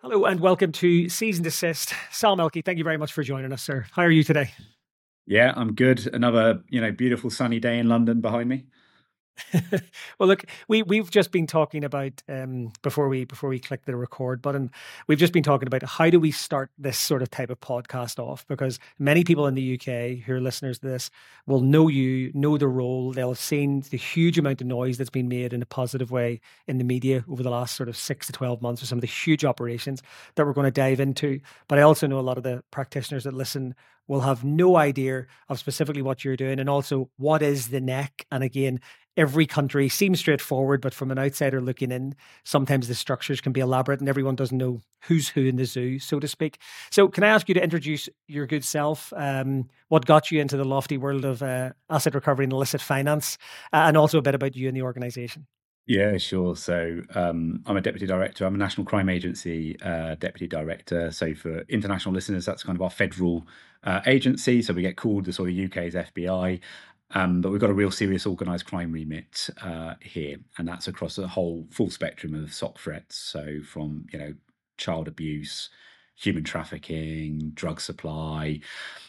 Hello and welcome to Season Desist. Sal Melky, thank you very much for joining us, sir. How are you today? Yeah, I'm good. Another, beautiful sunny day in London behind me. Well, look, we've just been talking about before we click the record button, we've just been talking about how do we start this sort of type of podcast off, because many people in the UK who are listeners to this will know you, know the role. They'll have seen the huge amount of noise that's been made in a positive way in the media over the last sort of 6 to 12 months with some of the huge operations that we're going to dive into. But I also know a lot of the practitioners that listen will have no idea of specifically what you're doing, and also what is the neck. And again, every country seems straightforward, but from an outsider looking in, sometimes the structures can be elaborate and everyone doesn't know who's who in the zoo, so to speak. So can I ask you to introduce your good self? What got you into the lofty world of asset recovery and illicit finance, and also a bit about you and the organization? Yeah, sure. So I'm a deputy director. I'm a National Crime Agency deputy director. So for international listeners, that's kind of our federal agency. So we get called the sort of UK's FBI. But we've got a real serious organised crime remit here, and that's across a whole full spectrum of SOC threats. So from child abuse, human trafficking, drug supply,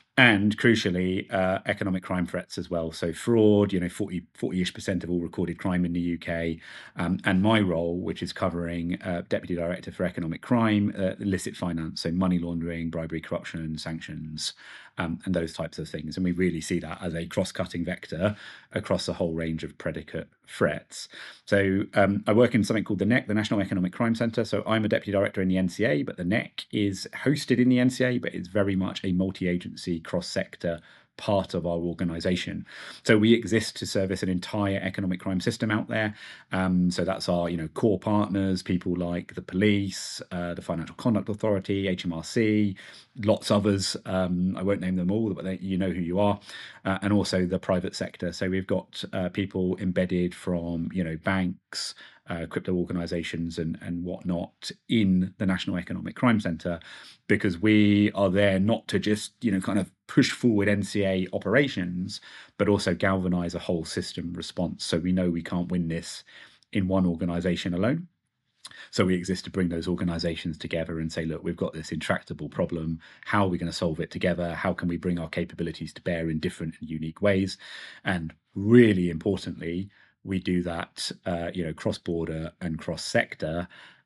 and crucially, economic crime threats as well. So fraud, 40-ish% of all recorded crime in the UK. And my role, which is covering Deputy Director for Economic Crime, illicit finance, so money laundering, bribery, corruption, sanctions, and those types of things. And we really see that as a cross-cutting vector across a whole range of predicate threats. So I work in something called the NEC, the National Economic Crime Centre. So I'm a deputy director in the NCA, but the NEC is hosted in the NCA, but it's very much a multi-agency, cross-sector part of our organisation. So we exist to service an entire economic crime system out there. So that's our core partners, people like the police, the Financial Conduct Authority, HMRC, lots others. I won't name them all, but you know who you are, and also the private sector. So we've got people embedded from banks, crypto organizations and whatnot in the National Economic Crime Centre, because we are there not to just kind of push forward NCA operations, but also galvanize a whole system response. So we know we can't win this in one organization alone. So we exist to bring those organizations together and say, look, we've got this intractable problem. How are we going to solve it together? How can we bring our capabilities to bear in different and unique ways? And really importantly, we do that, cross-border and cross-sector.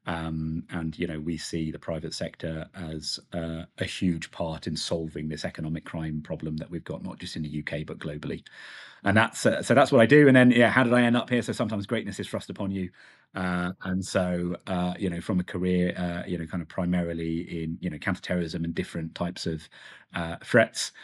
And we see the private sector as a huge part in solving this economic crime problem that we've got, not just in the UK but globally. And that's what I do. And then how did I end up here? So sometimes greatness is thrust upon you, and so from a career, kind of primarily in counterterrorism and different types of threats.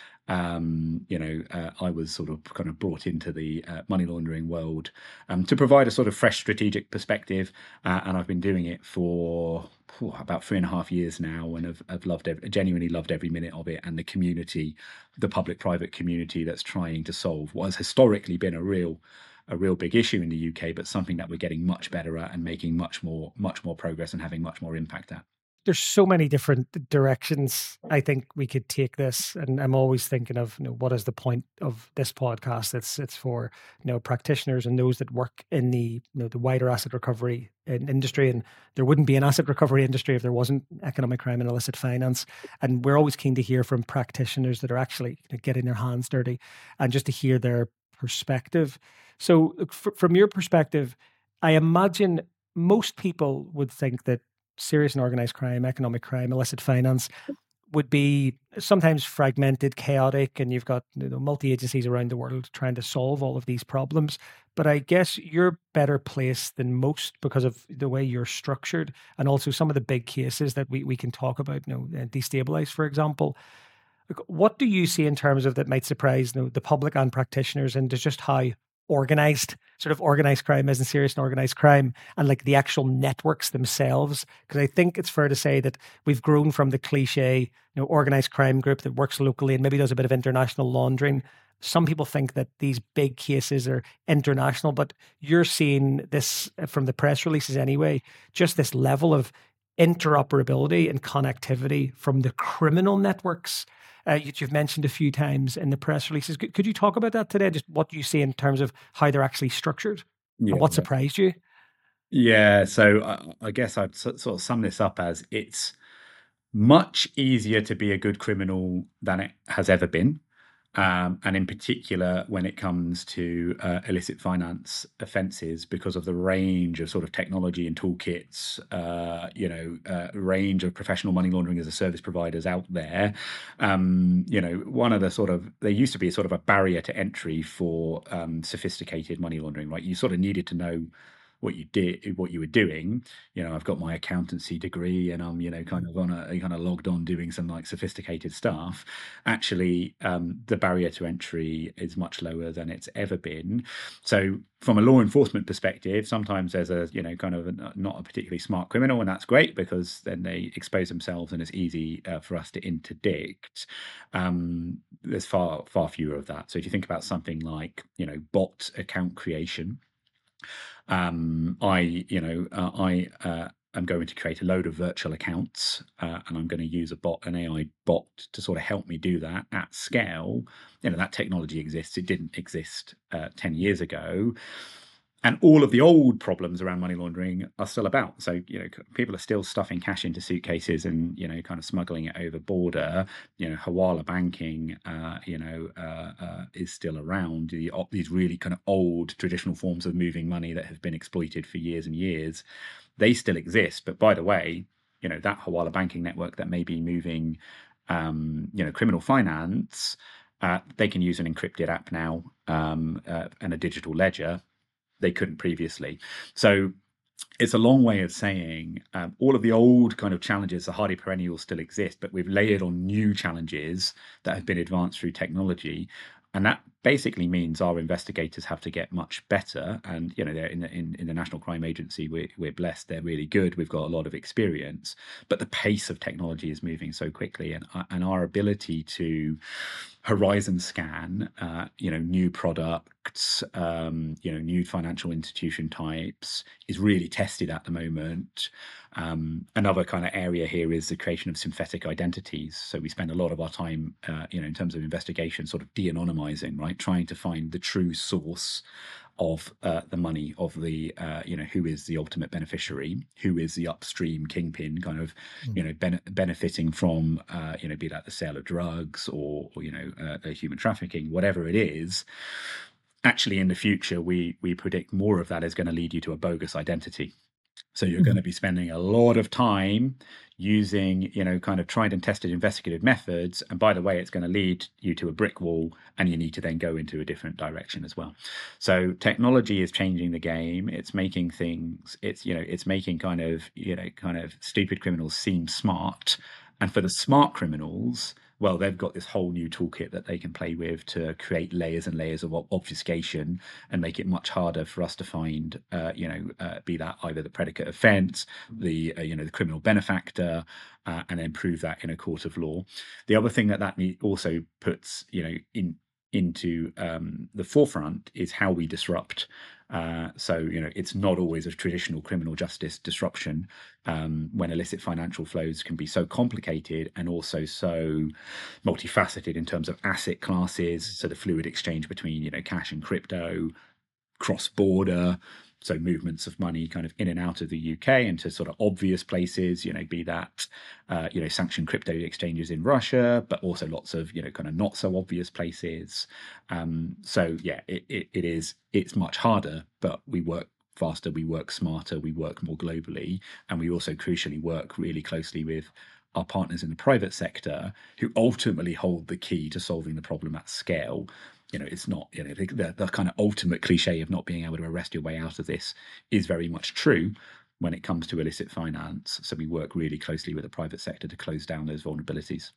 I was sort of kind of brought into the money laundering world to provide a sort of fresh strategic perspective, and I've been doing it for about 3.5 years now, and have genuinely loved every minute of it, and the community, the public-private community that's trying to solve what has historically been a real big issue in the UK, but something that we're getting much better at and making much more progress and having much more impact at. There's so many different directions I think we could take this, and I'm always thinking of what is the point of this podcast? It's for practitioners and those that work in the the wider asset recovery industry, and there wouldn't be an asset recovery industry if there wasn't economic crime and illicit finance. And we're always keen to hear from practitioners that are actually getting their hands dirty, and just to hear their perspective. So, from your perspective, I imagine most people would think that serious and organized crime, economic crime, illicit finance would be sometimes fragmented, chaotic, and you've got multi agencies around the world trying to solve all of these problems. But I guess you're better placed than most because of the way you're structured, and also some of the big cases that we can talk about. Destabilize, for example. What do you see in terms of that might surprise the public and practitioners, and just how organized crime is, and serious and organized crime, and like the actual networks themselves? Because I think it's fair to say that we've grown from the cliche, organized crime group that works locally and maybe does a bit of international laundering. Some people think that these big cases are international, but you're seeing this from the press releases anyway, just this level of interoperability and connectivity from the criminal networks you've mentioned a few times in the press releases. Could you talk about that today? Just what you see in terms of how they're actually structured Yeah, and what surprised you? Yeah, so I guess I'd sort of sum this up as it's much easier to be a good criminal than it has ever been. And in particular, when it comes to illicit finance offences, because of the range of sort of technology and toolkits, range of professional money laundering as a service providers out there. One of the sort of, there used to be a sort of a barrier to entry for sophisticated money laundering, right? You sort of needed to know what you did, what you were doing. I've got my accountancy degree and I'm, kind of kind of logged on doing some like sophisticated stuff. Actually, the barrier to entry is much lower than it's ever been. So from a law enforcement perspective, sometimes there's a, kind of not a particularly smart criminal, and that's great because then they expose themselves and it's easy for us to interdict. There's far, far fewer of that. So if you think about something like, bot account creation, I'm going to create a load of virtual accounts, and I'm going to use an AI bot to sort of help me do that at scale. That technology exists. It didn't exist 10 years ago. And all of the old problems around money laundering are still about. So, people are still stuffing cash into suitcases and, kind of smuggling it over border. Hawala banking, is still around. These really kind of old traditional forms of moving money that have been exploited for years and years, they still exist. But by the way, that Hawala banking network that may be moving, criminal finance, they can use an encrypted app now, and a digital ledger they couldn't previously. So it's a long way of saying all of the old kind of challenges, the hardy perennials still exist, but we've layered on new challenges that have been advanced through technology. And that basically means our investigators have to get much better. And they're in the National Crime Agency. We're blessed; they're really good. We've got a lot of experience, but the pace of technology is moving so quickly, and our ability to horizon scan, new products, new financial institution types is really tested at the moment. Another kind of area here is the creation of synthetic identities. So we spend a lot of our time, in terms of investigation, sort of de-anonymizing, right? Trying to find the true source of the money, of the who is the ultimate beneficiary, who is the upstream kingpin, kind of benefiting from be that the sale of drugs or human trafficking, whatever it is. Actually, in the future, we predict more of that is going to lead you to a bogus identity. So you're going to be spending a lot of time using, kind of tried and tested investigative methods. And by the way, it's going to lead you to a brick wall, and you need to then go into a different direction as well. So technology is changing the game. It's making things, it's making kind of stupid criminals seem smart. And for the smart criminals, well, they've got this whole new toolkit that they can play with to create layers and layers of obfuscation and make it much harder for us to find, be that either the predicate offence, the criminal benefactor, and then prove that in a court of law. The other thing that also puts, into the forefront is how we disrupt. So it's not always a traditional criminal justice disruption, when illicit financial flows can be so complicated and also so multifaceted in terms of asset classes. So the fluid exchange between cash and crypto, cross-border, so movements of money kind of in and out of the UK into sort of obvious places, be that sanctioned crypto exchanges in Russia, but also lots of kind of not so obvious places. So yeah, it's much harder, but we work faster, we work smarter, we work more globally, and we also crucially work really closely with our partners in the private sector who ultimately hold the key to solving the problem at scale. It's not, the kind of ultimate cliche of not being able to arrest your way out of this is very much true when it comes to illicit finance. So we work really closely with the private sector to close down those vulnerabilities.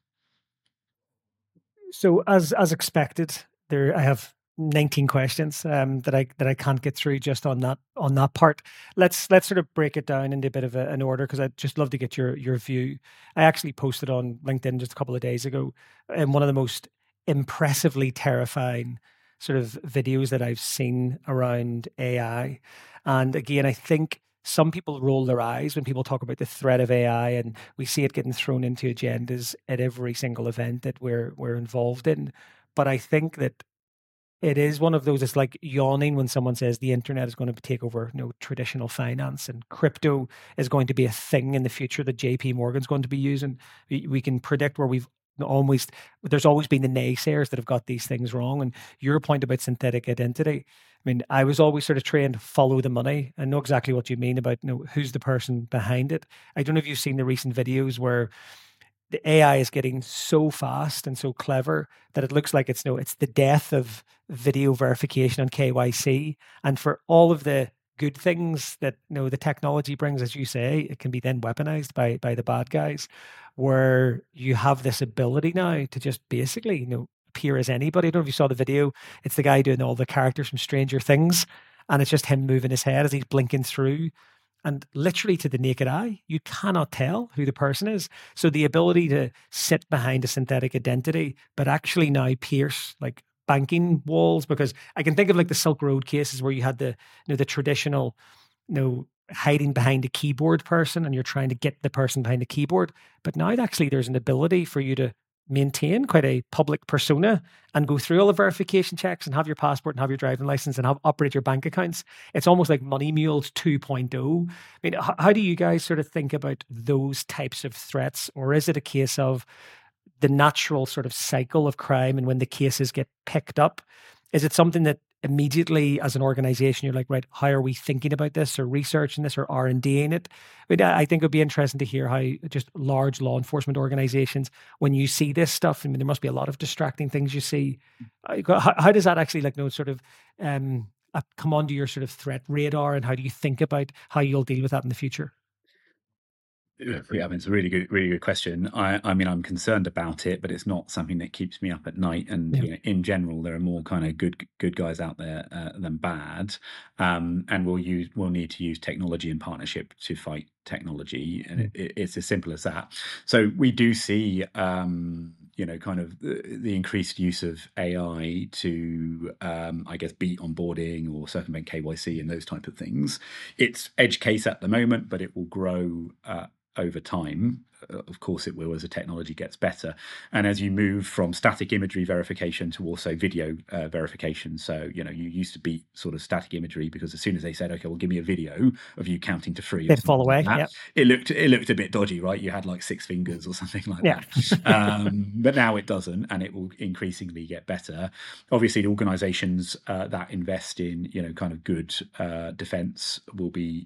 So as expected, there I have 19 questions that I can't get through just on that part. Let's sort of break it down into a bit of an order because I'd just love to get your view. I actually posted on LinkedIn just a couple of days ago, and one of the most impressively terrifying sort of videos that I've seen around AI. And again, I think some people roll their eyes when people talk about the threat of AI, and we see it getting thrown into agendas at every single event that we're involved in. But I think that it is one of those. It's like yawning when someone says the internet is going to take over, traditional finance, and crypto is going to be a thing in the future that JP Morgan's going to be using. We can predict where always there's always been the naysayers that have got these things wrong. And your point about synthetic identity, I mean, I was always sort of trained to follow the money. I know exactly what you mean about, who's the person behind it. I don't know if you've seen the recent videos where the AI is getting so fast and so clever that it looks like it's the death of video verification on KYC. And for all of the good things that the technology brings, as you say, it can be then weaponized by the bad guys, where you have this ability now to just basically, appear as anybody. I don't know if you saw the video. It's the guy doing all the characters from Stranger Things, and it's just him moving his head as he's blinking through. And literally to the naked eye, you cannot tell who the person is. So the ability to sit behind a synthetic identity, but actually now pierce like banking walls, because I can think of like the Silk Road cases where you had the traditional, hiding behind a keyboard person, and you're trying to get the person behind the keyboard. But now actually there's an ability for you to maintain quite a public persona and go through all the verification checks and have your passport and have your driving license and operate your bank accounts. It's almost like Money Mules 2.0. I mean, how do you guys sort of think about those types of threats? Or is it a case of the natural sort of cycle of crime, and when the cases get picked up, is it something that immediately as an organization you're like, right, how are we thinking about this or researching this or R&Ding it? I mean, I think it would be interesting to hear how just large law enforcement organizations, when you see this stuff, I mean, there must be a lot of distracting things you see. How does that actually sort of come onto your sort of threat radar, and how do you think about how you'll deal with that in the future? Yeah, I mean, it's a really good question. I mean, I'm concerned about it, but it's not something that keeps me up at night. And Yeah. in general, there are more kind of good guys out there than bad. And we'll need to use technology in partnership to fight technology, and it's as simple as that. So we do see, kind of the increased use of AI to, I guess, beat onboarding or circumvent KYC and those type of things. It's edge case at the moment, but it will grow over time. Of course it will, as the technology gets better, and as you move from static imagery verification to also video verification. So you used to beat sort of static imagery because as soon as they said, okay, well, give me a video of you counting to 3 or They'd fall something like away. that, Yeah. it looked a bit dodgy, right? You had like 6 fingers or something like Yeah. that. But now it doesn't, and it will increasingly get better. Obviously the organizations that invest in kind of good defense will be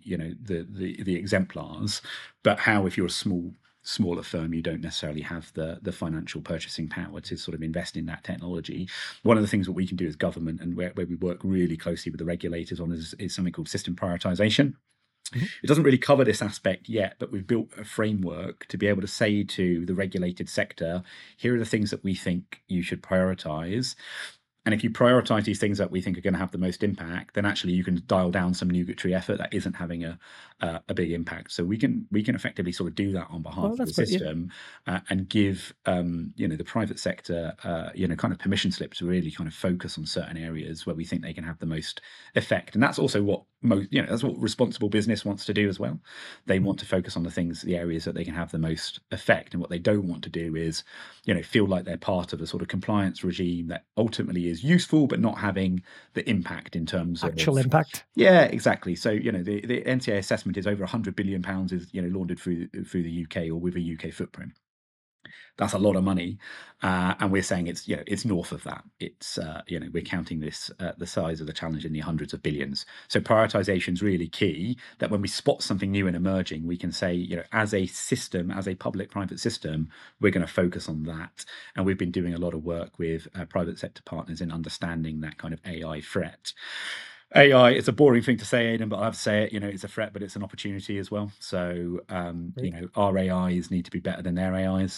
the exemplars. But how, if you're a smaller firm, you don't necessarily have the financial purchasing power to sort of invest in that technology. One of the things that we can do as government, and where we work really closely with the regulators on, is something called system prioritization. Mhm. It doesn't really cover this aspect yet, but we've built a framework to be able to say to the regulated sector, here are the things that we think you should prioritize. And if you prioritize these things that we think are going to have the most impact, then actually you can dial down some nugatory effort that isn't having a big impact. So we can effectively sort of do that on behalf of the system, and give the private sector kind of permission slip to really kind of focus on certain areas where we think they can have the most effect. And that's also what that's what responsible business wants to do as well. They want to focus on the areas that they can have the most effect. And what they don't want to do is feel like they're part of a sort of compliance regime that ultimately is useful but not having the impact in terms of Actual impact. Yeah, exactly. So the NCA assessment is over £100 billion is laundered through the UK, or with a UK footprint. That's a lot of money, and we're saying it's north of that. It's we're counting this the size of the challenge in the hundreds of billions. So prioritization is really key. That when we spot something new and emerging, we can say as a system, as a public-private system, we're going to focus on that. And we've been doing a lot of work with private sector partners in understanding that kind of AI threat. AI, it's a boring thing to say, Aidan, but I have to say it. It's a threat, but it's an opportunity as well. So our AIs need to be better than their AIs.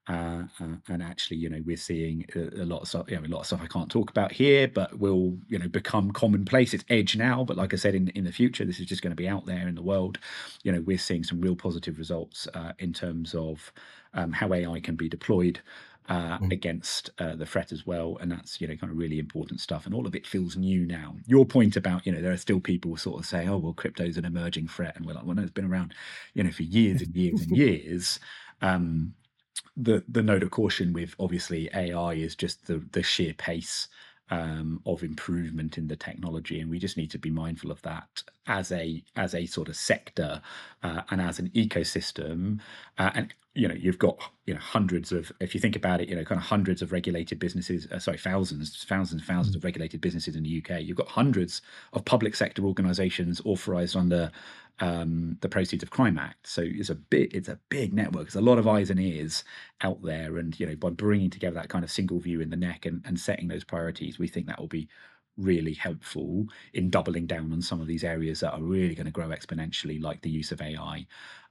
And actually, we're seeing a lot of stuff. A lot of stuff I can't talk about here, but will become commonplace. It's edge now, but like I said, in the future, this is just going to be out there in the world. We're seeing some real positive results in terms of how AI can be deployed against the threat as well, and that's kind of really important stuff. And all of it feels new now. Your point about there are still people sort of saying, oh well, crypto's an emerging threat, and we're like, well, no, it's been around for years and years and years. The note of caution with obviously AI is just the sheer pace of improvement in the technology, and we just need to be mindful of that as a sort of sector and as an ecosystem. And you've got hundreds of, if you think about it, kind of hundreds of regulated businesses. Thousands of regulated businesses in the UK. You've got hundreds of public sector organisations authorised under the Proceeds of Crime Act. So it's a big network. There's a lot of eyes and ears out there, and by bringing together that kind of single view in the neck and setting those priorities, we think that will be really helpful in doubling down on some of these areas that are really going to grow exponentially, like the use of AI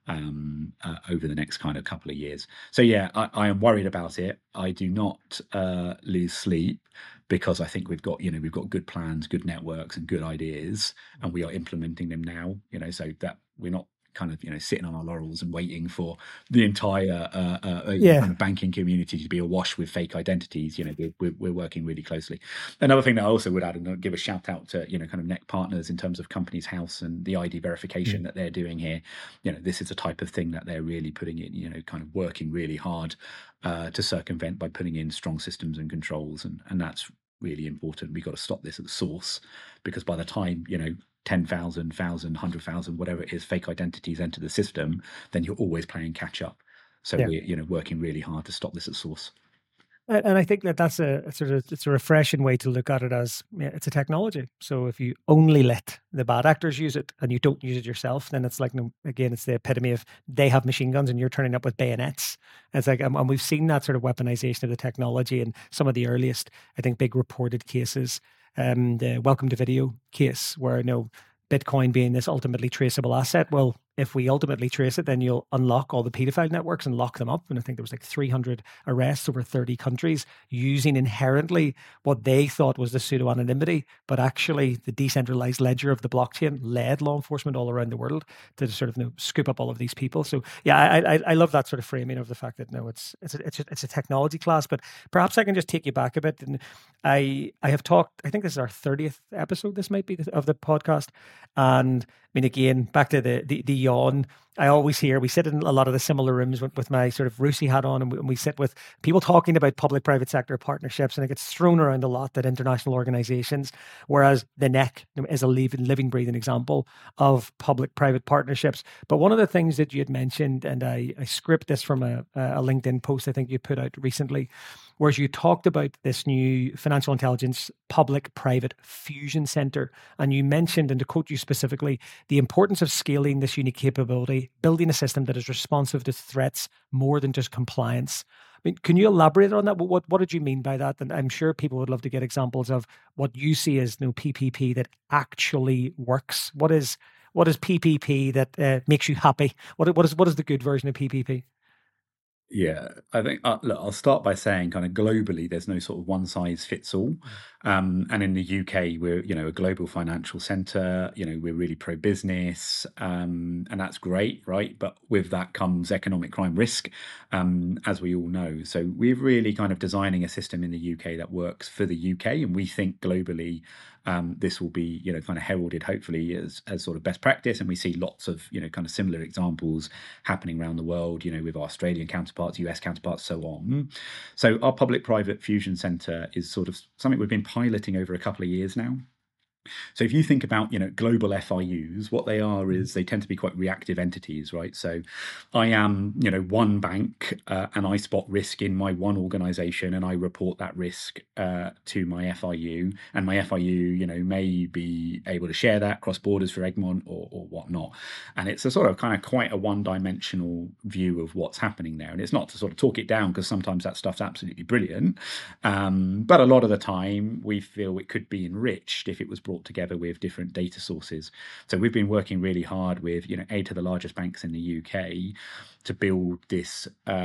over the next kind of couple of years. So yeah, I am worried about it. I do not lose sleep, because I think we've got good plans, good networks, and good ideas, and we are implementing them now. So that we're not kind of sitting on our laurels and waiting for the entire kind of banking community to be awash with fake identities. We're working really closely. Another thing that I also would add, and give a shout out to kind of NEC partners in terms of Companies House and the ID verification that they're doing here. This is the type of thing that they're really putting in, kind of working really hard to circumvent by putting in strong systems and controls, and that's really important. We've got to stop this at the source, because by the time 10,000, 1,000, 100,000, whatever it is, fake identities enter the system, then you're always playing catch up. So we're working really hard to stop this at source. And I think that's it's a refreshing way to look at it, as it's a technology. So if you only let the bad actors use it and you don't use it yourself, then it's like, again, it's the epitome of they have machine guns and you're turning up with bayonets. It's like, and we've seen that sort of weaponization of the technology in some of the earliest, I think, big reported cases. The Welcome to Video case, where Bitcoin being this ultimately traceable asset. Well, if we ultimately trace it, then you'll unlock all the pedophile networks and lock them up. And I think there was like 300 arrests over 30 countries using inherently what they thought was the pseudo-anonymity, but actually the decentralized ledger of the blockchain led law enforcement all around the world to sort of scoop up all of these people. So yeah, I love that sort of framing of the fact that it's a technology class. But perhaps I can just take you back a bit. And I have talked, I think this is our 30th episode, this might be, of the podcast. And I mean, again, back to the yawn. I always hear, we sit in a lot of the similar rooms with my sort of Russi hat on, and we sit with people talking about public-private sector partnerships, and it gets thrown around a lot that international organizations, whereas the NEC is a living, breathing example of public-private partnerships. But one of the things that you had mentioned, and I script this from a LinkedIn post I think you put out recently, whereas you talked about this new financial intelligence public-private fusion center, and you mentioned, and to quote you specifically, the importance of scaling this unique capability, building a system that is responsive to threats more than just compliance. I mean, can you elaborate on that? What did you mean by that? And I'm sure people would love to get examples of what you see as PPP that actually works. What is PPP that makes you happy? What is the good version of PPP? Yeah, I think, look, I'll start by saying kind of globally, there's no sort of one size fits all. And in the UK, we're, a global financial centre, we're really pro-business, and that's great, right? But with that comes economic crime risk, as we all know. So we're really kind of designing a system in the UK that works for the UK, and we think globally, this will be, kind of heralded, hopefully, as sort of best practice. And we see lots of, kind of similar examples happening around the world, with our Australian counterparts, US counterparts, so on. So our public-private fusion centre is sort of something we've been piloting over a couple of years now. So if you think about, global FIUs, what they are is they tend to be quite reactive entities, right? So I am, one bank and I spot risk in my one organization and I report that risk to my FIU, and my FIU, may be able to share that cross borders for Egmont or whatnot. And it's a sort of kind of quite a one-dimensional view of what's happening there. And it's not to sort of talk it down, because sometimes that stuff's absolutely brilliant. But a lot of the time we feel it could be enriched if it was brought together with different data sources. So we've been working really hard with 8 of the largest banks in the UK to build this,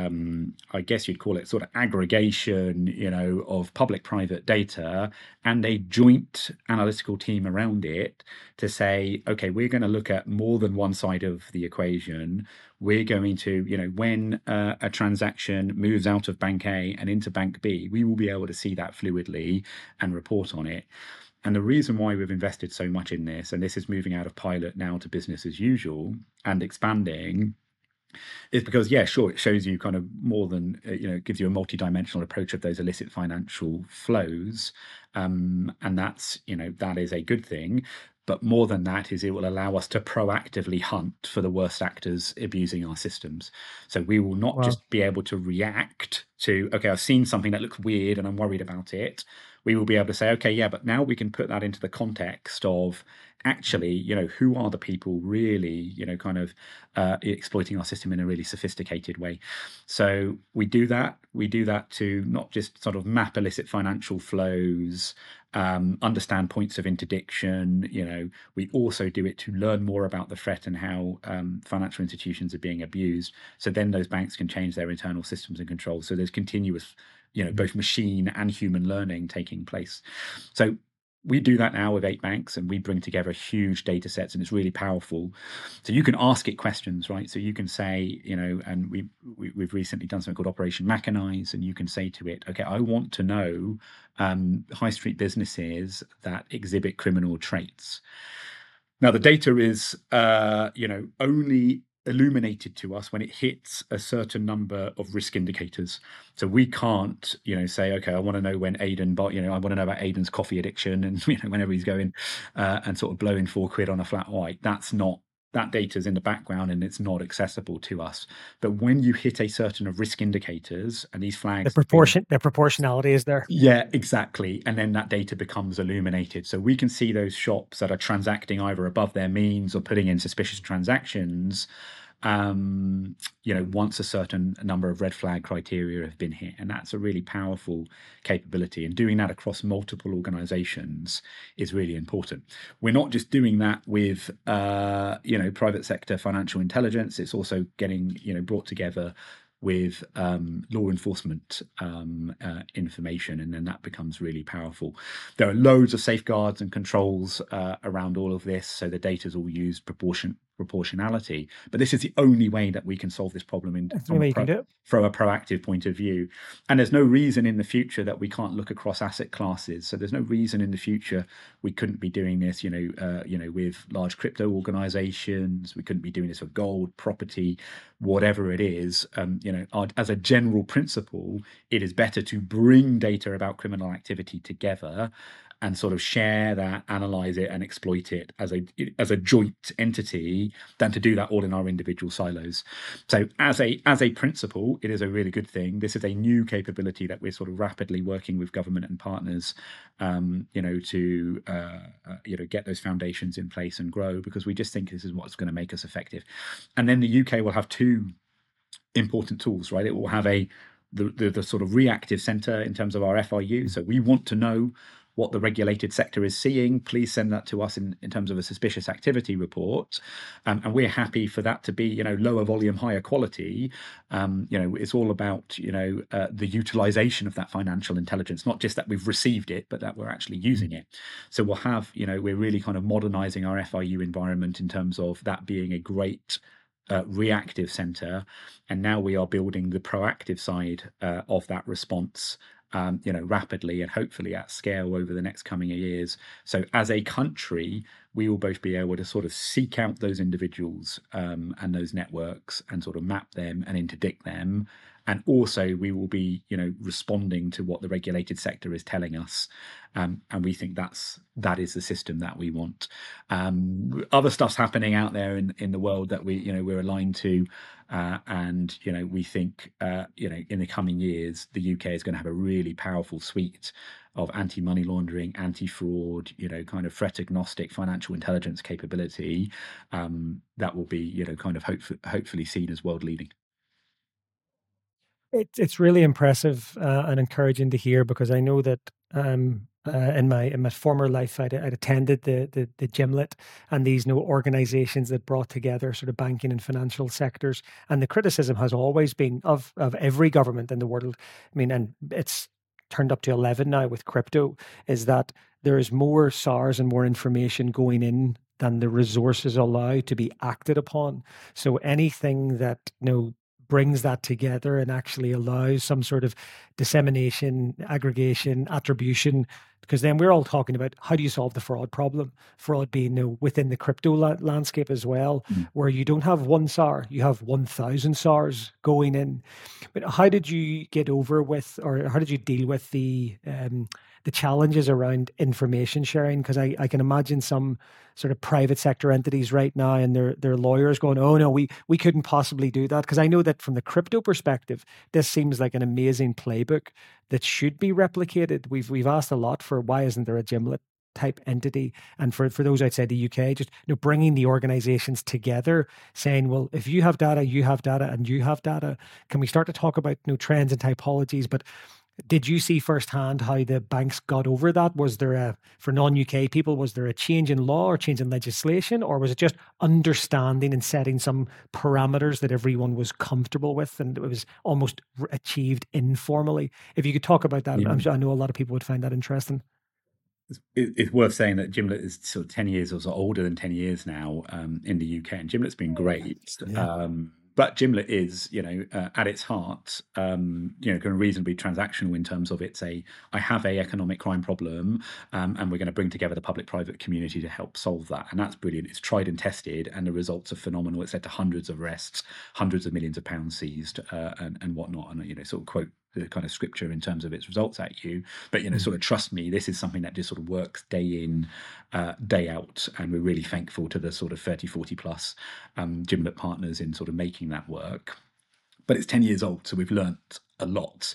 I guess you'd call it sort of aggregation, of public-private data, and a joint analytical team around it to say, okay, we're going to look at more than one side of the equation. We're going to, when a transaction moves out of Bank A and into Bank B, we will be able to see that fluidly and report on it. And the reason why we've invested so much in this, and this is moving out of pilot now to business as usual and expanding, It's because, yeah, sure, it shows you kind of more than, it gives you a multi-dimensional approach of those illicit financial flows. And that's, that is a good thing. But more than that is it will allow us to proactively hunt for the worst actors abusing our systems. So we will not Wow. just be able to react to, okay, I've seen something that looks weird and I'm worried about it. We will be able to say, okay, yeah, but now we can put that into the context of actually, who are the people really, kind of exploiting our system in a really sophisticated way. So we do that. We do that to not just sort of map illicit financial flows, understand points of interdiction. We also do it to learn more about the threat and how financial institutions are being abused. So then those banks can change their internal systems and controls. So there's continuous, both machine and human learning taking place. So we do that now with 8 banks, and we bring together huge data sets, and it's really powerful. So you can ask it questions, right? So you can say, and we've recently done something called Operation Machinize, and you can say to it, okay, I want to know high street businesses that exhibit criminal traits. Now the data is, only illuminated to us when it hits a certain number of risk indicators. So we can't, say, okay, I want to know when Aidan, I want to know about Aidan's coffee addiction, and whenever he's going and sort of blowing £4 on a flat white. That data is in the background and it's not accessible to us. But when you hit a certain of risk indicators and these flags, the proportionality is there. Yeah, exactly. And then that data becomes illuminated. So we can see those shops that are transacting either above their means or putting in suspicious transactions, once a certain number of red flag criteria have been hit. And that's a really powerful capability. And doing that across multiple organizations is really important. We're not just doing that with, private sector financial intelligence. It's also getting, brought together with law enforcement information, and then that becomes really powerful. There are loads of safeguards and controls around all of this, so the data is all used proportionality. But this is the only way that we can solve this problem from a proactive point of view. And there's no reason in the future that we can't look across asset classes. So there's no reason in the future we couldn't be doing this, with large crypto organizations. We couldn't be doing this for gold, property, whatever it is. As a general principle, it is better to bring data about criminal activity together and sort of share that, analyze it, and exploit it as a joint entity than to do that all in our individual silos. So as a principle, it is a really good thing. This is a new capability that we're sort of rapidly working with government and partners, to get those foundations in place and grow, because we just think this is what's going to make us effective. And then the UK will have 2 important tools, right? It will have the sort of reactive center in terms of our FIU. So we want to know what the regulated sector is seeing. Please send that to us in terms of a suspicious activity report. And we're happy for that to be, lower volume, higher quality. It's all about, the utilization of that financial intelligence, not just that we've received it, but that we're actually using it. So we'll have, we're really kind of modernizing our FIU environment in terms of that being a great reactive center, and now we are building the proactive side of that response, rapidly and hopefully at scale over the next coming years. So as a country, we will both be able to sort of seek out those individuals and those networks and sort of map them and interdict them. And also we will be, responding to what the regulated sector is telling us. And we think that is the system that we want. Other stuff's happening out there in the world that we're aligned to. And, we think, in the coming years, the UK is going to have a really powerful suite of anti-money laundering, anti-fraud, kind of threat agnostic financial intelligence capability that will be, kind of hopefully seen as world leading. It's really impressive and encouraging to hear, because I know that in my former life I'd attended the Gimlet and these organizations that brought together sort of banking and financial sectors, and the criticism has always been of every government in the world. I mean, and it's turned up to 11 now with crypto, is that there is more SARS and more information going in than the resources allow to be acted upon. So anything that brings that together and actually allows some sort of dissemination, aggregation, attribution. Because then we're all talking about how do you solve the fraud problem? Fraud being, within the crypto landscape as well, Mm. where you don't have one SAR, you have 1,000 SARs going in. But how did you get over with, or how did you deal with the challenges around information sharing? Because I can imagine some sort of private sector entities right now and their lawyers going, oh no, we couldn't possibly do that. Because I know that from the crypto perspective, this seems like an amazing playbook that should be replicated. We've asked a lot for why isn't there a Gimlet type entity, and for those outside the UK, just bringing the organizations together, saying, well, if you have data, you have data, and you have data, can we start to talk about trends and typologies? But did you see firsthand how the banks got over that? Was there for non-UK people, was there a change in law or change in legislation, or was it just understanding and setting some parameters that everyone was comfortable with, and it was almost achieved informally? If you could talk about that, Yeah. I know a lot of people would find that interesting. It's worth saying that Gimlet is sort of 10 years or so older than 10 years now in the UK, and Gimlet's been great. Yeah. But Gimlet is, at its heart, kind of reasonably transactional in terms of I have a economic crime problem, and we're going to bring together the public-private community to help solve that. And that's brilliant. It's tried and tested, and the results are phenomenal. It's led to hundreds of arrests, hundreds of millions of pounds seized, and whatnot. And, sort of quote the kind of scripture in terms of its results at you. But, sort of trust me, this is something that just sort of works day in, day out. And we're really thankful to the sort of 30, 40 plus Gimlet partners in sort of making that work. But it's 10 years old, so we've learnt a lot.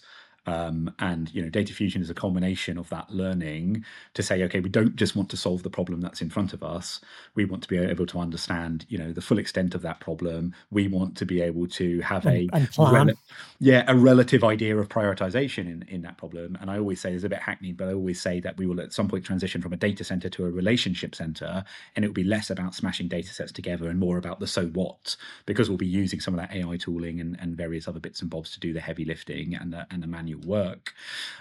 And data fusion is a culmination of that learning to say, okay, we don't just want to solve the problem that's in front of us. We want to be able to understand, the full extent of that problem. We want to be able to have and plan. a relative idea of prioritization in that problem. And I always say, it's a bit hackneyed, but I always say that we will at some point transition from a data center to a relationship center, and it will be less about smashing data sets together and more about the so what, because we'll be using some of that AI tooling and various other bits and bobs to do the heavy lifting and the manual work.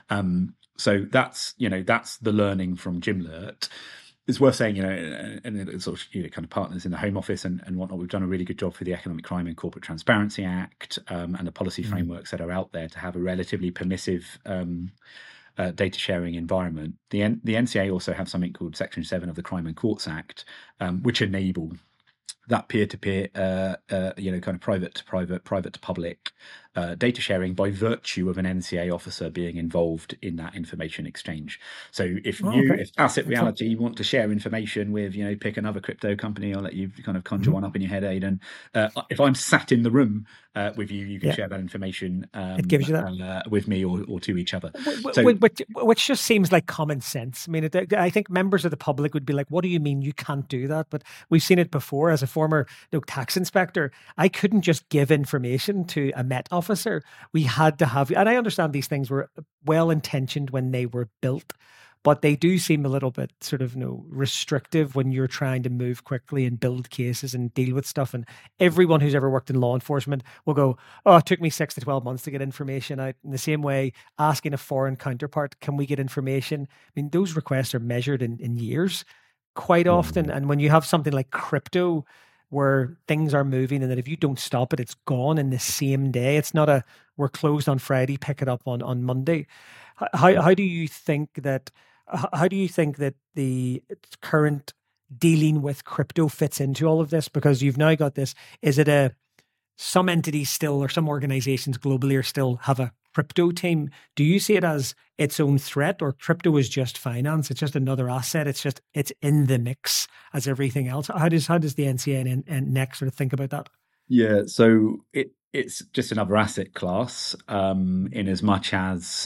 So that's the learning from Gimlet. It's worth saying, and it's sort of kind of partners in the Home Office and whatnot. We've done a really good job for the Economic Crime and Corporate Transparency Act and the policy frameworks that are out there to have a relatively permissive data sharing environment. The NCA also have something called Section 7 of the Crime and Courts Act, which enable that peer-to-peer, kind of private to public data sharing by virtue of an NCA officer being involved in that information exchange. So if Asset Reality want to share information with, pick another crypto company, I'll let you kind of conjure one up in your head, Aidan. If I'm sat in the room with you, you can share that information. It gives you that with me or to each other. Which just seems like common sense. I mean, I think members of the public would be like, "What do you mean you can't do that?" But we've seen it before. As a former tax inspector, I couldn't just give information to a Met officer. We had to have, and I understand these things were well intentioned when they were built, but they do seem a little bit sort of restrictive when you're trying to move quickly and build cases and deal with stuff. And everyone who's ever worked in law enforcement will go, "Oh, it took me 6 to 12 months to get information out." In the same way, asking a foreign counterpart, "Can we get information?" I mean, those requests are measured in years quite often. And when you have something like crypto, where things are moving, and that if you don't stop it, it's gone in the same day. It's not we're closed on Friday, pick it up on Monday. How do you think that the current dealing with crypto fits into all of this? Because you've now got this, is it some entities still, or some organizations globally are still have a crypto team? Do you see it as its own threat, or crypto is just finance? It's just another asset. It's in the mix as everything else. How does the NCA and NEC sort of think about that? Yeah, so it's just another asset class, in as much as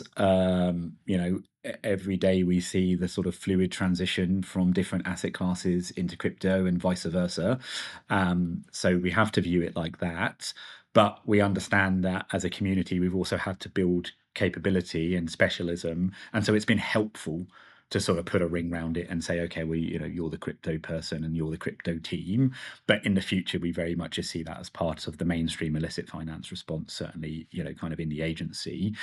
every day we see the sort of fluid transition from different asset classes into crypto and vice versa. So we have to view it like that. But we understand that as a community, we've also had to build capability and specialism. And so it's been helpful to sort of put a ring around it and say, okay, you're the crypto person and you're the crypto team. But in the future, we very much just see that as part of the mainstream illicit finance response, certainly, kind of in the agency.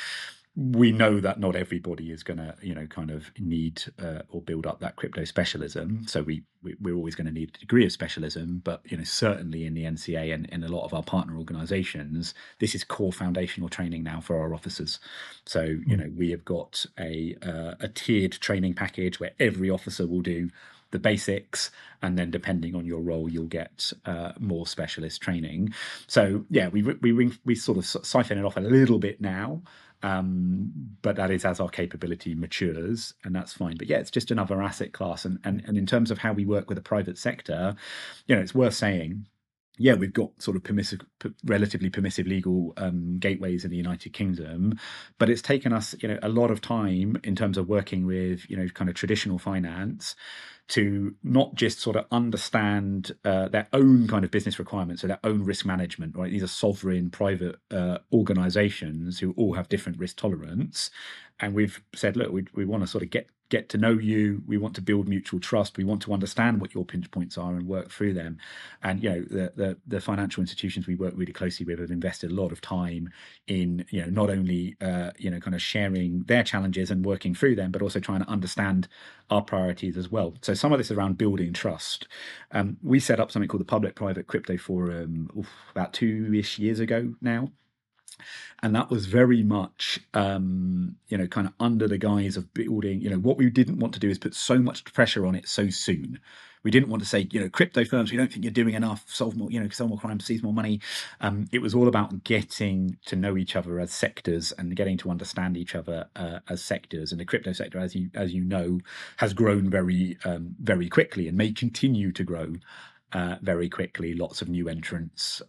we know that not everybody is going to, kind of need or build up that crypto specialism. So we're always going to need a degree of specialism, but certainly in the NCA and in a lot of our partner organisations, this is core foundational training now for our officers. So we have got a tiered training package where every officer will do the basics, and then depending on your role, you'll get more specialist training. So yeah, we sort of siphon it off a little bit now. But that is as our capability matures, and that's fine. But yeah, it's just another asset class. And in terms of how we work with the private sector, it's worth saying, yeah, we've got sort of relatively permissive legal gateways in the United Kingdom, but it's taken us, a lot of time in terms of working with, kind of traditional finance to not just sort of understand their own kind of business requirements or their own risk management, right? These are sovereign private organizations who all have different risk tolerance. And we've said, look, we want to sort of get to know you. We want to build mutual trust. We want to understand what your pinch points are and work through them. And the financial institutions we work really closely with have invested a lot of time in not only kind of sharing their challenges and working through them, but also trying to understand our priorities as well. So some of this is around building trust. We set up something called the Public-Private Crypto Forum about 2-ish years ago now. And that was very much, kind of under the guise of building, what we didn't want to do is put so much pressure on it so soon. We didn't want to say, crypto firms, we don't think you're doing enough, solve more crime, seize more money. It was all about getting to know each other as sectors and getting to understand each other as sectors. And the crypto sector, as you know, has grown very, very quickly and may continue to grow very quickly. Lots of new entrants.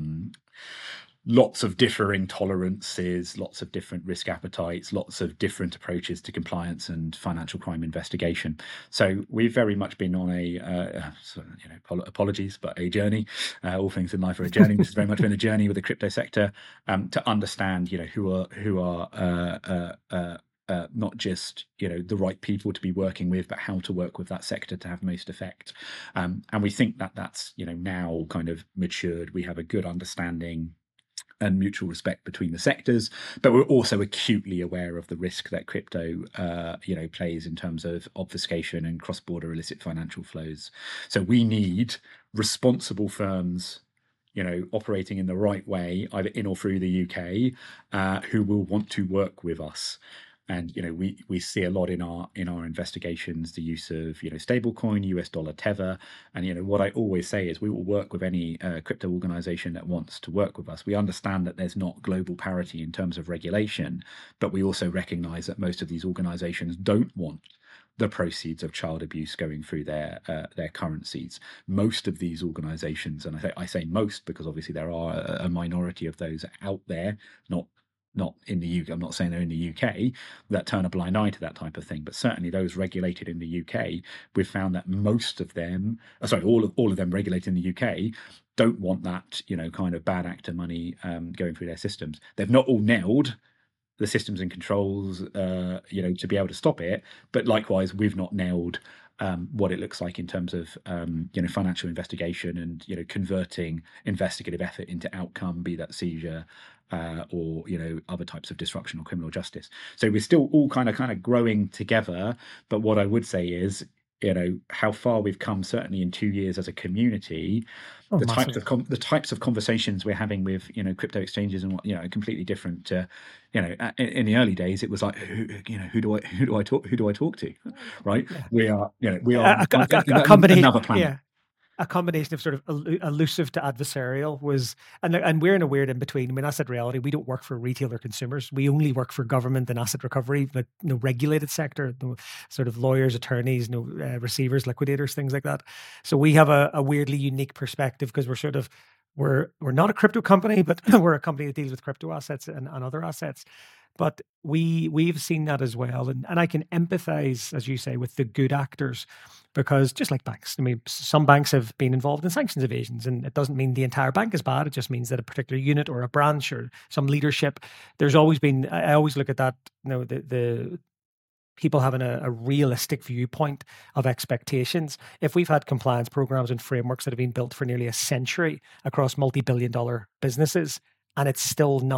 Lots of differing tolerances, lots of different risk appetites, lots of different approaches to compliance and financial crime investigation. So we've very much been on apologies, but a journey. All things in life are a journey. This has very much been a journey with the crypto sector to understand, who are not just the right people to be working with, but how to work with that sector to have most effect. And we think that that's now kind of matured. We have a good understanding and mutual respect between the sectors, but we're also acutely aware of the risk that crypto, plays in terms of obfuscation and cross-border illicit financial flows. So we need responsible firms, operating in the right way, either in or through the UK, who will want to work with us. And we see a lot in our investigations the use of stablecoin, US dollar tether, and what I always say is we will work with any crypto organization that wants to work with us. We understand that there's not global parity in terms of regulation, but we also recognize that most of these organizations don't want the proceeds of child abuse going through their currencies. Most of these organizations, and I say most because obviously there are a minority of those out there, not in the UK, I'm not saying they're in the UK, that turn a blind eye to that type of thing, but certainly those regulated in the UK, we've found that most of them, all of them regulated in the UK, don't want that, kind of bad actor money going through their systems. They've not all nailed the systems and controls, to be able to stop it, but likewise, we've not nailed what it looks like in terms of financial investigation and converting investigative effort into outcome, be that seizure or other types of disruption or criminal justice. So we're still all kind of growing together. But what I would say is, how far we've come, certainly in 2 years as a community. The types of conversations we're having with crypto exchanges and what are completely different to in the early days. It was like who do I talk to, right? Yeah. We are a combination, another planet. Yeah. A combination of sort of elusive to adversarial was, and we're in a weird in between. I mean, asset reality, we don't work for retail or consumers. We only work for government and asset recovery, but no regulated sector, no sort of lawyers, attorneys, no receivers, liquidators, things like that. So we have a weirdly unique perspective because we're not a crypto company, but we're a company that deals with crypto assets and other assets. But we've seen that as well. And I can empathize, as you say, with the good actors, because just like banks, I mean, some banks have been involved in sanctions evasions, and it doesn't mean the entire bank is bad. It just means that a particular unit or a branch or some leadership, there's always been, I always look at that, the people having a realistic viewpoint of expectations. If we've had compliance programs and frameworks that have been built for nearly a century across multi-billion-dollar businesses, and it's still not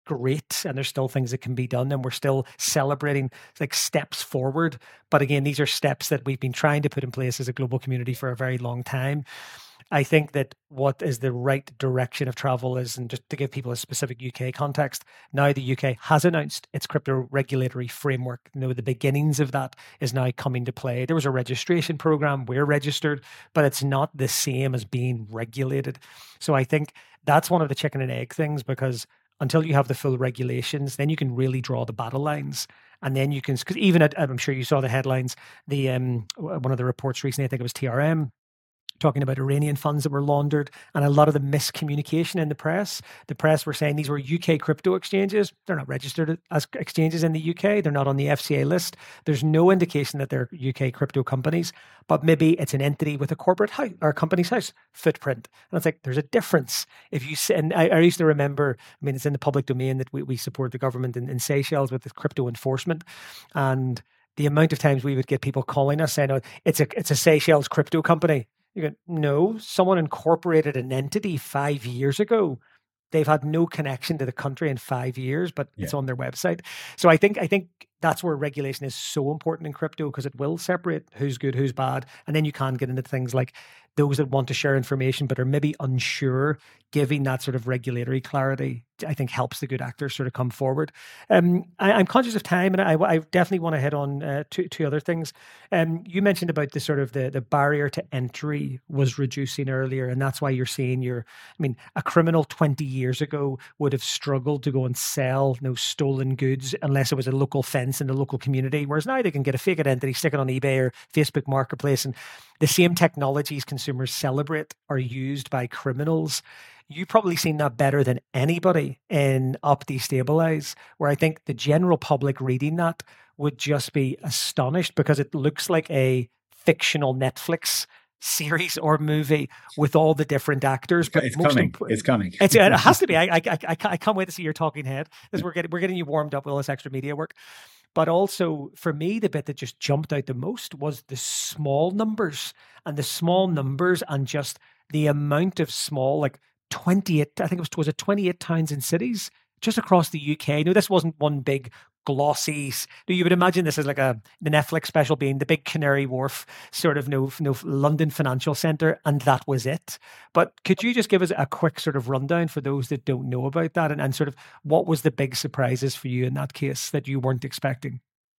great, and there's still things that can be done, and we're still celebrating like steps forward. But again, these are steps that we've been trying to put in place as a global community for a very long time. I think that what is the right direction of travel is, and just to give people a specific UK context, now the UK has announced its crypto regulatory framework. The beginnings of that is now coming to play. There was a registration program, we're registered, but it's not the same as being regulated. So I think that's one of the chicken and egg things, because until you have the full regulations, then you can really draw the battle lines. And then you can, because even I'm sure you saw the headlines, the one of the reports recently, I think it was TRM, talking about Iranian funds that were laundered, and a lot of the miscommunication in the press. The press were saying these were UK crypto exchanges. They're not registered as exchanges in the UK. They're not on the FCA list. There's no indication that they're UK crypto companies, but maybe it's an entity with a corporate house or company's house footprint. And it's like, there's a difference. If you and I used to remember, I mean, it's in the public domain that we support the government in Seychelles with the crypto enforcement. And the amount of times we would get people calling us saying, oh, it's a Seychelles crypto company. You go, no, someone incorporated an entity 5 years ago. They've had no connection to the country in 5 years, but it's on their website. So I think that's where regulation is so important in crypto, because it will separate who's good, who's bad. And then you can get into things like those that want to share information but are maybe unsure. Giving that sort of regulatory clarity, I think, helps the good actors sort of come forward. I'm conscious of time, and I definitely want to hit on two other things. You mentioned about the sort of the barrier to entry was reducing earlier, and that's why you're seeing a criminal 20 years ago would have struggled to go and sell stolen goods unless it was a local fence in the local community, whereas now they can get a fake identity, stick it on eBay or Facebook Marketplace, and the same technologies consumers celebrate are used by criminals. You've probably seen that better than anybody in Up Destabilize, where I think the general public reading that would just be astonished, because it looks like a fictional Netflix series or movie with all the different actors. But it's coming. It has to be. I can't wait to see your talking head, because we're getting you warmed up with all this extra media work. But also, for me, the bit that just jumped out the most was the small numbers and just the amount of small, like 28, I think was it 28 towns and cities just across the UK. No, this wasn't one big glossy. You would imagine this as like the Netflix special being the big Canary Wharf sort of London financial centre, and that was it. But could you just give us a quick sort of rundown for those that don't know about that, and sort of what was the big surprises for you in that case that you weren't expecting?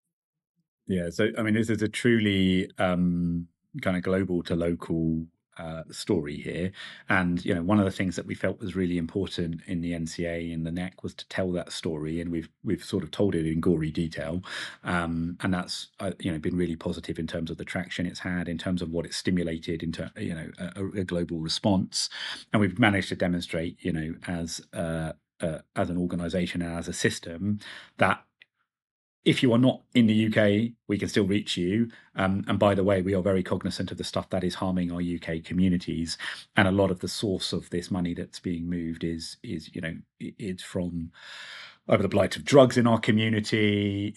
Yeah, so I mean, this is a truly kind of global to local story here. And one of the things that we felt was really important in the NCA and the NEC was to tell that story, and we've sort of told it in gory detail, and that's been really positive in terms of the traction it's had, in terms of what it stimulated into a global response, and we've managed to demonstrate as an organization and as a system that if you are not in the UK, we can still reach you. And by the way, we are very cognizant of the stuff that is harming our UK communities. And a lot of the source of this money that's being moved is it's from over the blight of drugs in our community,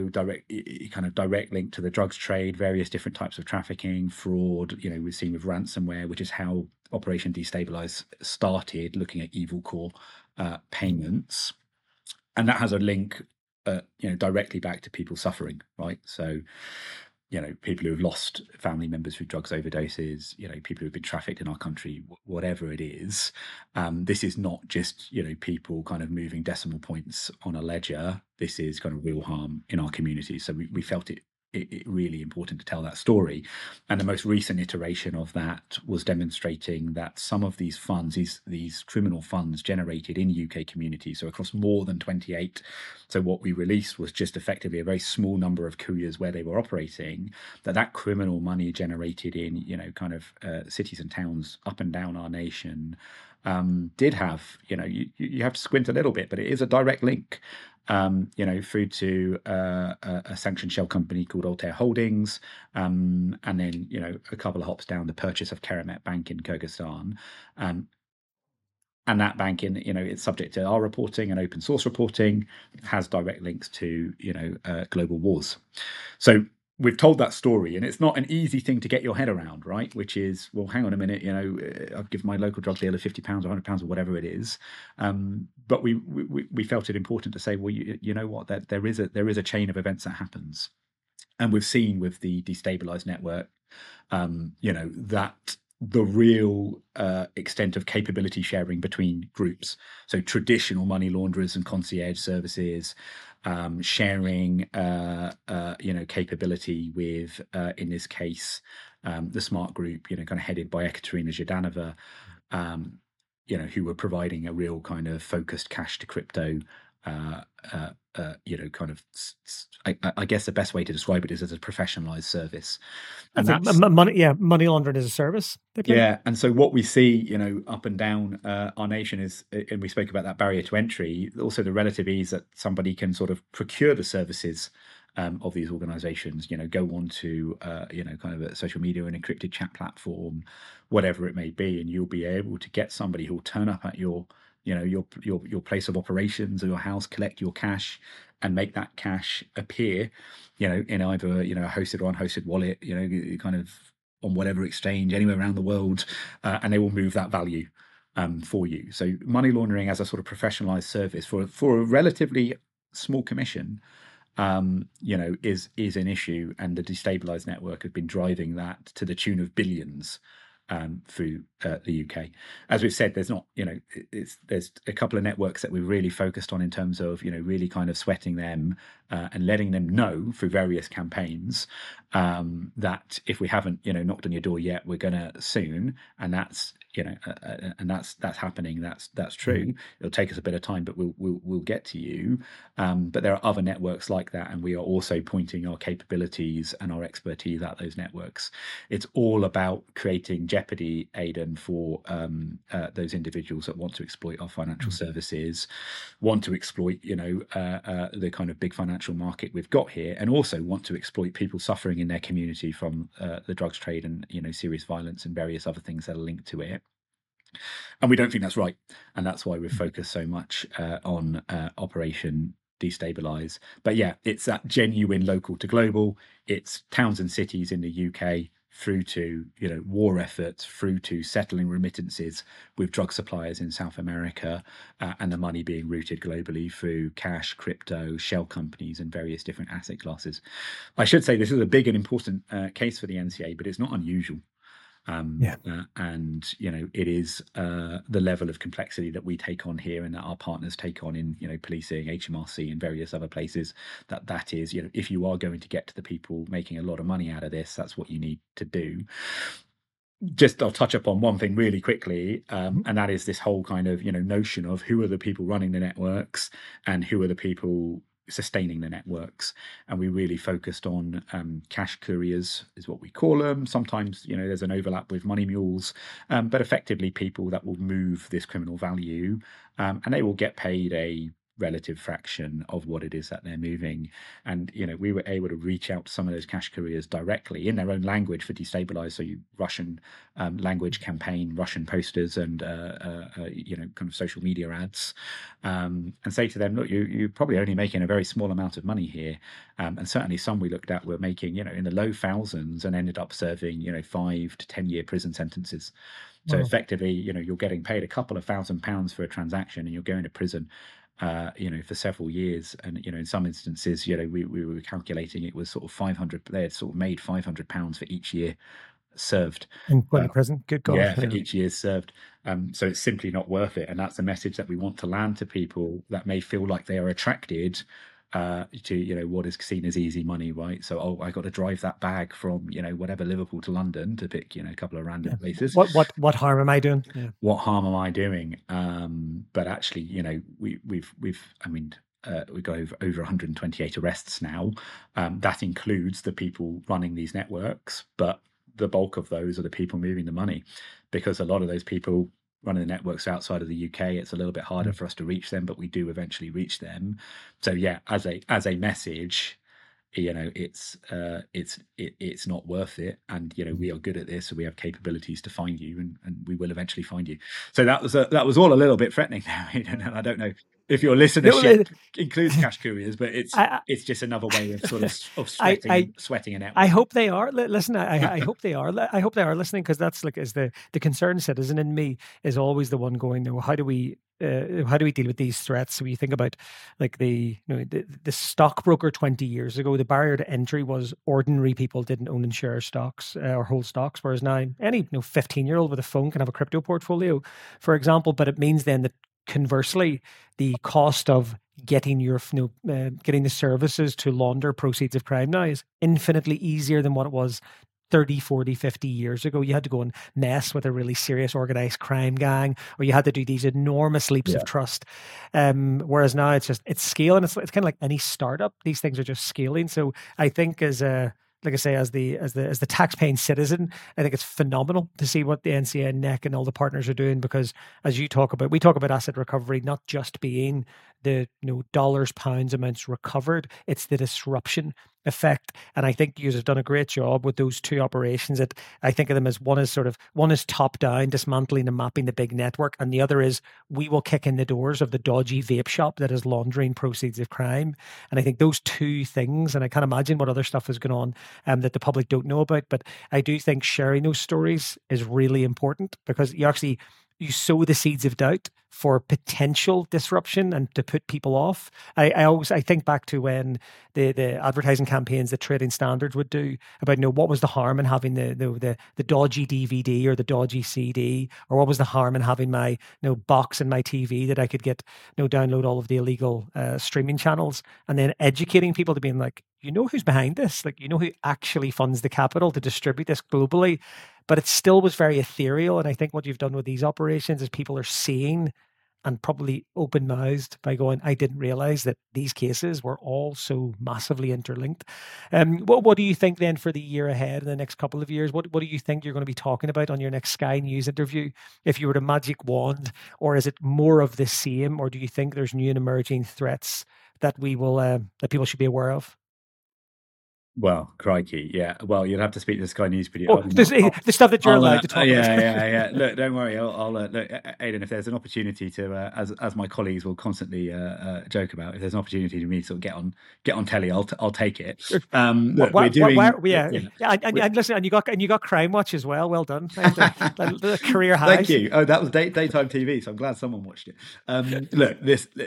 direct link to the drugs trade, various different types of trafficking, fraud. We've seen with ransomware, which is how Operation Destabilize started, looking at evil core payments. And that has a link directly back to people suffering, right? So, people who have lost family members through drugs overdoses, people who have been trafficked in our country, whatever it is. This is not just, people kind of moving decimal points on a ledger. This is kind of real harm in our community. So we felt it really important to tell that story. And the most recent iteration of that was demonstrating that some of these funds, these criminal funds generated in UK communities, so across more than 28. So what we released was just effectively a very small number of couriers where they were operating, that criminal money generated in, cities and towns up and down our nation, did have, you have to squint a little bit, but it is a direct link through to a sanctioned shell company called Altair Holdings, and then a couple of hops down, the purchase of Keramet Bank in Kyrgyzstan, and that bank it's subject to our reporting and open source reporting, has direct links to global wars. So we've told that story, and it's not an easy thing to get your head around, right? Which is, well, hang on a minute, I've given my local drug dealer £50 or £100 or whatever it is, but we felt it important to say, well, you know what, that there is a chain of events that happens, and we've seen with the destabilized network, that the real extent of capability sharing between groups, so traditional money launderers and concierge services, sharing capability with in this case the Smart Group, kind of headed by Ekaterina Zhdanova, who were providing a real kind of focused cash to crypto kind of, I guess the best way to describe it is as a professionalized service. And that's money laundering as a service. Yeah. And so what we see, up and down our nation is, and we spoke about that barrier to entry, also the relative ease that somebody can sort of procure the services of these organizations, go on to, kind of a social media, an encrypted chat platform, whatever it may be. And you'll be able to get somebody who'll turn up at your place of operations or your house, collect your cash, and make that cash appear, in either a hosted or unhosted wallet, kind of on whatever exchange anywhere around the world, and they will move that value for you. So money laundering as a sort of professionalized service for a relatively small commission, is an issue, and the destabilized network have been driving that to the tune of billions through the UK. As we've said, there's not, there's a couple of networks that we've really focused on in terms of, really kind of sweating them and letting them know through various campaigns that if we haven't, knocked on your door yet, we're gonna soon, and that's and that's happening. That's true. It'll take us a bit of time, but we'll get to you. But there are other networks like that, and we are also pointing our capabilities and our expertise at those networks. It's all about creating jeopardy, Aidan, for those individuals that want to exploit our financial services, want to exploit the kind of big financial market we've got here, and also want to exploit people suffering in their community from the drugs trade and serious violence and various other things that are linked to it. And we don't think that's right, and that's why we've focused so much on Operation Destabilize. But yeah, it's that genuine local to global. It's towns and cities in the UK through to war efforts, through to settling remittances with drug suppliers in South America, and the money being routed globally through cash, crypto, shell companies, and various different asset classes. I should say this is a big and important case for the NCA, but it's not unusual. And it is the level of complexity that we take on here and that our partners take on in policing, HMRC, and various other places. That is, if you are going to get to the people making a lot of money out of this, that's what you need to do. Just I'll touch upon one thing really quickly, and that is this whole kind of notion of who are the people running the networks and who are the people sustaining the networks. And we really focused on cash couriers is what we call them. Sometimes there's an overlap with money mules, but effectively people that will move this criminal value, and they will get paid a relative fraction of what it is that they're moving. And we were able to reach out to some of those cash couriers directly in their own language for Destabilize, so Russian language campaign, Russian posters, and kind of social media ads, and say to them, look, you're probably only making a very small amount of money here, and certainly some we looked at were making in the low thousands and ended up serving 5 to 10 year prison sentences. So effectively, you're getting paid a couple of £1,000 for a transaction, and you're going to prison for several years. And in some instances, we were calculating it was sort of 500. They had sort of made £500 for each year served in prison. Good God! Yeah, for each year served. So it's simply not worth it, and that's a message that we want to land to people that may feel like they are attracted to what is seen as easy money, right? So I got to drive that bag from whatever Liverpool to London to pick a couple of random places. What harm am I doing? Yeah. What harm am I doing? But actually, we've got over 128 arrests now. That includes the people running these networks, but the bulk of those are the people moving the money, because a lot of those people running the networks outside of the UK, it's a little bit harder for us to reach them, but we do eventually reach them. So yeah, as a message, it's not worth it, and we are good at this, so we have capabilities to find you, and we will eventually find you. So that was all a little bit threatening now. I don't know if your No, listenership includes cash couriers, but I, it's just another way of sort of I sweating a I network. hope they are. Listen, I hope they are. I hope they are listening, because that's like, is the concerned citizen in me is always the one going, no, how do we deal with these threats? So you think about like the stockbroker 20 years ago, the barrier to entry was ordinary people didn't own and share stocks or hold stocks, whereas now any 15-year-old with a phone can have a crypto portfolio, for example. But it means then that conversely, the cost of getting the services to launder proceeds of crime now is infinitely easier than what it was 30, 40, 50 years ago. You had to go and mess with a really serious organized crime gang, or you had to do these enormous leaps of trust. Whereas now it's scaling. It's kind of like any startup. These things are just scaling. So I think like I say, as the tax-paying citizen, I think it's phenomenal to see what the NCA, NEC, and all the partners are doing, because as we talk about asset recovery not just being the dollars, pounds, amounts recovered. It's the disruption effect. And I think you have done a great job with those two operations. That I think of them as one is top down, dismantling and mapping the big network, and the other is we will kick in the doors of the dodgy vape shop that is laundering proceeds of crime. And I think those two things, and I can't imagine what other stuff is going on that the public don't know about, but I do think sharing those stories is really important, because you sow the seeds of doubt for potential disruption and to put people off. I think back to when the advertising campaigns that Trading Standards would do about what was the harm in having the dodgy DVD or the dodgy CD, or what was the harm in having my box in my TV that I could get download all of the illegal streaming channels, and then educating people to being like, who's behind this, like who actually funds the capital to distribute this globally. But it still was very ethereal. And I think what you've done with these operations is people are seeing and probably open-mouthed by going, I didn't realize that these cases were all so massively interlinked. What do you think then for the year ahead in the next couple of years? What do you think you're going to be talking about on your next Sky News interview if you were to magic wand? Or is it more of the same? Or do you think there's new and emerging threats that that people should be aware of? Well, crikey, yeah. Well, you'll have to speak to the Sky News video. Oh, the stuff that you're allowed to talk about. Yeah. Look, don't worry. I'll look, Aidan. If there's an opportunity to, as my colleagues will constantly joke about, if there's an opportunity to me to sort of get on telly, I'll take it. Look, we're doing. And listen, and you got Crime Watch as well. Well done, the career high. Thank you. Oh, that was daytime TV, so I'm glad someone watched it. Look,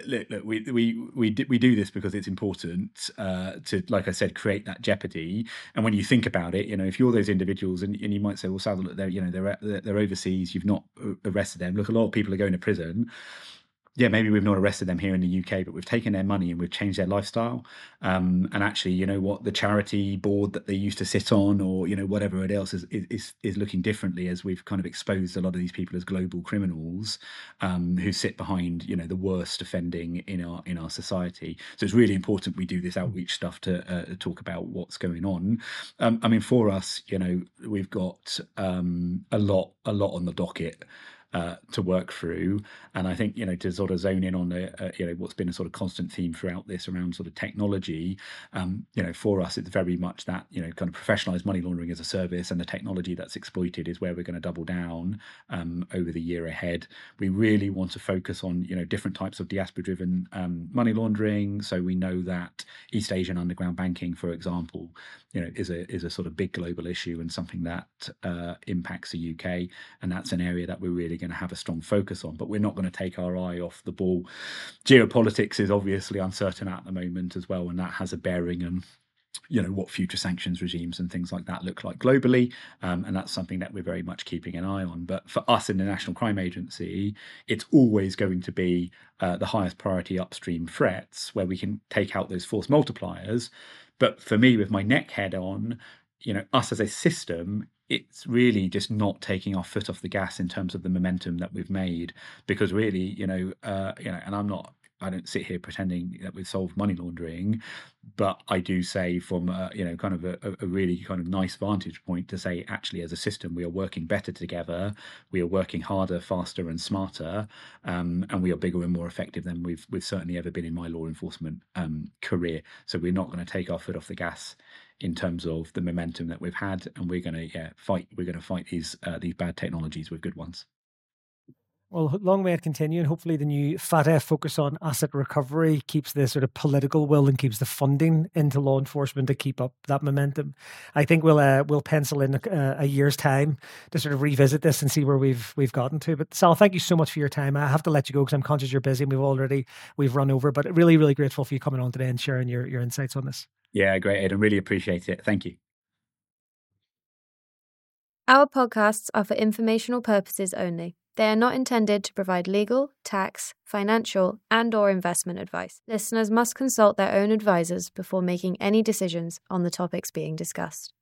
we do this because it's important to, like I said, create that jeopardy. And when you think about it, if you're those individuals, and you might say, well, Sal, look, they're overseas, you've not arrested them. Look, a lot of people are going to prison. Yeah, maybe we've not arrested them here in the UK, but we've taken their money and we've changed their lifestyle. And actually, the charity board that they used to sit on, or whatever it else is looking differently, as we've kind of exposed a lot of these people as global criminals who sit behind the worst offending in our society. So it's really important we do this outreach stuff to talk about what's going on. I mean, for us, we've got a lot on the docket to work through. And I think, to sort of zone in on the, what's been a sort of constant theme throughout this around sort of technology, for us, it's very much that, kind of professionalized money laundering as a service, and the technology that's exploited is where we're going to double down over the year ahead. We really want to focus on, different types of diaspora-driven money laundering. So we know that East Asian underground banking, for example, is a sort of big global issue and something that impacts the UK. And that's an area that we're really going to have a strong focus on, but we're not going to take our eye off the ball. Geopolitics is obviously uncertain at the moment as well, and that has a bearing on what future sanctions regimes and things like that look like globally, and that's something that we're very much keeping an eye on. But for us in the National Crime Agency, it's always going to be the highest priority upstream threats where we can take out those force multipliers. But for me, with my neck head on, us as a system, it's really just not taking our foot off the gas in terms of the momentum that we've made, because really, and I don't sit here pretending that we've solved money laundering, but I do say from kind of a really kind of nice vantage point to say, actually, as a system, we are working better together. We are working harder, faster, and smarter, and we are bigger and more effective than we've certainly ever been in my law enforcement career. So we're not going to take our foot off the gas in terms of the momentum that we've had, and we're going to fight. We're going to fight these bad technologies with good ones. Well, long may it continue, and hopefully the new FATF focus on asset recovery keeps the sort of political will and keeps the funding into law enforcement to keep up that momentum. I think we'll pencil in a year's time to sort of revisit this and see where we've gotten to. But Sal, thank you so much for your time. I have to let you go because I'm conscious you're busy and we've run over. But really, really grateful for you coming on today and sharing your insights on this. Yeah, great, Ed. I really appreciate it. Thank you. Our podcasts are for informational purposes only. They are not intended to provide legal, tax, financial, and/or investment advice. Listeners must consult their own advisors before making any decisions on the topics being discussed.